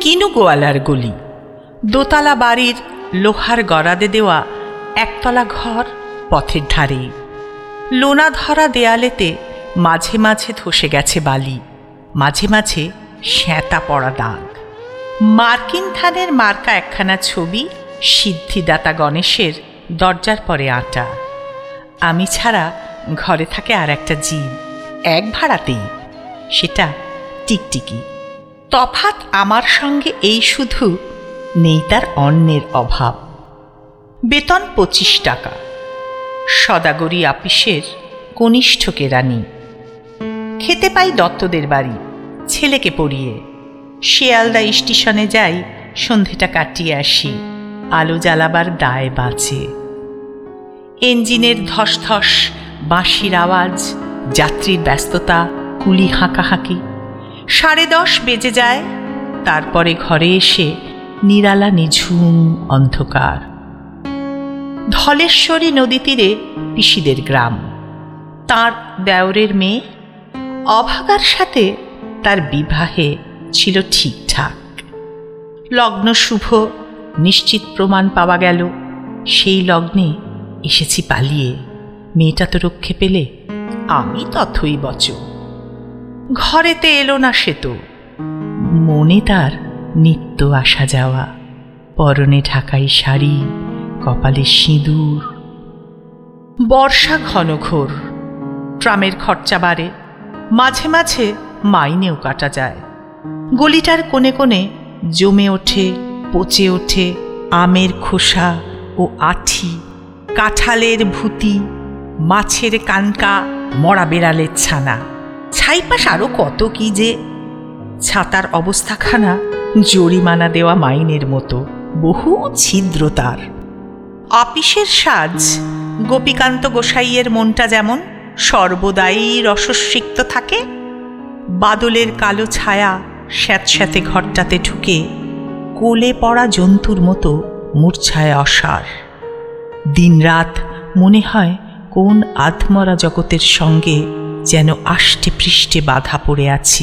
কিনু গোয়ালার গলি, দোতলা বাড়ির লোহার গরাদে দেওয়া একতলা ঘর পথের ধারে। লোনা ধরা দেয়ালেতে মাঝে মাঝে ধসে গেছে বালি, মাঝে মাঝে শ্যাঁতা পড়া দাগ। মার্কিন ধানের মার্কা একখানা ছবি সিদ্ধিদাতা গণেশের দরজার পরে আঁটা। আমি ছাড়া ঘরে থাকে আর একটা জীব, এক ভাড়াতেই, সেটা টিকটিকি। তফাৎ আমার সঙ্গে এই শুধু, নেই তার অন্যের অভাব। বেতন 25 টাকা, সদাগরি আপিসের কনিষ্ঠ কেরানি। খেতে পাই দত্তদের বাড়ি, ছেলেকে পড়িয়ে। শিয়ালদা স্টেশনে যাই, সন্ধেটা কাটিয়ে আসি, আলো জ্বালাবার দায় বাঁচে। ইঞ্জিনের ধসধস, বাঁশির আওয়াজ, যাত্রীর ব্যস্ততা, কুলি হাঁকাহাঁকি। 10:30 বেজে যায়, তারপরে ঘরে এসে নিরালা নিঝুম অন্ধকার। ধলেশ্বরী নদী তীরে পিসিদের গ্রাম। তার দেওরের মেয়ে, অভাগার সাথে তার বিবাহে ছিল ঠিকঠাক। লগ্ন শুভ, নিশ্চিত প্রমাণ পাওয়া গেল। সেই লগ্নে এসেছি পালিয়ে। মেয়েটা তো রক্ষে পেলে, আমি তথই বচ। ঘরেতে এলো না সে তো, মনে তার নিত্য আসা যাওয়া। পরনে ঢাকাই শাড়ি, কপালে সিঁদুর। বর্ষা ঘনঘোর, ট্রামের খরচা বাড়ে, মাঝে মাঝে মাইনেও কাটা যায়। গলিটার কোণে কোণে জমে ওঠে, পচে ওঠে আমের খোসা ও আঠি, কাঁঠালের ভুতি, মাছের কানকা, মরা বেড়ালের ছানা, ছাইপাশ আরও কত কি যে। ছাতার অবস্থাখানা জরিমানা দেওয়া মাইনের মতো, বহু ছিদ্র তার। আপিসের সাজ, গোপীকান্ত গোসাইয়ের মনটা যেমন সর্বদাই রসস্বিক্ত থাকে। বাদলের কালো ছায়া স্যাঁতস্যাঁতে ঘরটাতে ঢুকে কোলে পড়া জন্তুর মতো মূর্ছায় অসার। দিনরাত মনে হয় কোন আধমরা জগতের সঙ্গে যেন আষ্টে পৃষ্ঠে বাধা পড়ে আছি।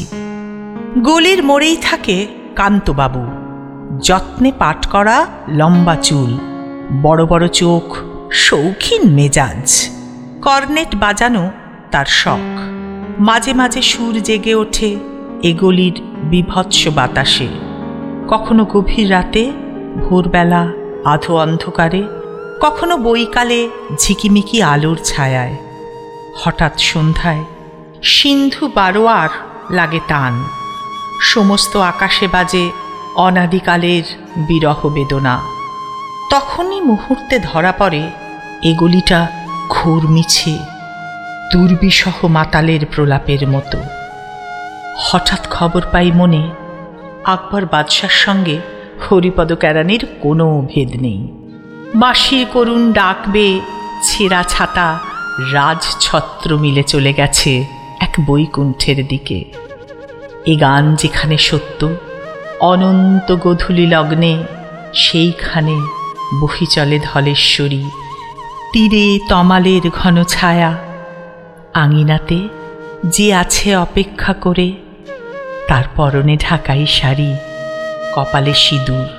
গলির মোড়েই থাকে কান্তবাবু, যত্নে পাট করা, লম্বা চুল, বড় বড় চোখ, শৌখিন মেজাজ। কর্নেট বাজানো তার শখ। মাঝে মাঝে সুর জেগে ওঠে এ গলির বিভৎস বাতাসে, কখনো গভীর রাতে, ভোরবেলা আধো অন্ধকারে, কখনো বৈকালে ঝিকিমিকি আলোর ছায়ায়। হঠাৎ সন্ধ্যায় সিন্ধু বারোয়ার লাগে টান, সমস্ত আকাশে বাজে অনাদিকালের বিরহ বেদনা। তখনই মুহূর্তে ধরা পড়ে এগুলিটা ঘোর মিছে, দুর্বিষহ মাতালের প্রলাপের মতো। হঠাৎ খবর পাই মনে, আকবর বাদশার সঙ্গে হরিপদ কেরানির কোনো ভেদ নেই। বাঁশির করুণ ডাকবে, ছেঁড়া ছাতা, রাজছত্র মিলে চলে গেছে এক বৈকুণ্ঠের দিকে। এ গান যেখানে সত্য, অনন্ত গোধূলি লগ্নে সেইখানে বহি চলে ধলেশ্বরী। তীরে তমালের ঘন ছায়া, আঙিনাতে যে আছে অপেক্ষা করে, তার পরনে ঢাকাই শাড়ি, কপালে সিঁদুর।